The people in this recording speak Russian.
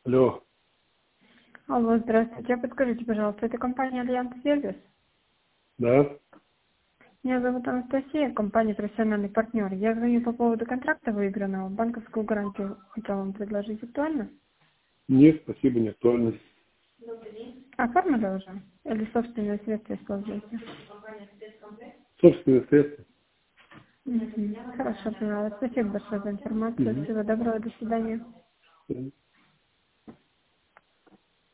Алло. Алло, здравствуйте. Подскажите, пожалуйста, это компания Альянс Сервис? Да? Меня зовут Анастасия, компания профессиональный партнер. Я звоню по поводу контракта выигранного. Банковскую гарантию хотела вам предложить. Актуально? Нет, спасибо, не актуально. Оформили уже? Или собственные средства используете? Собственные средства. Хорошо, поняла. Спасибо большое за информацию. Мгм. Всего доброго, до свидания. Мгм.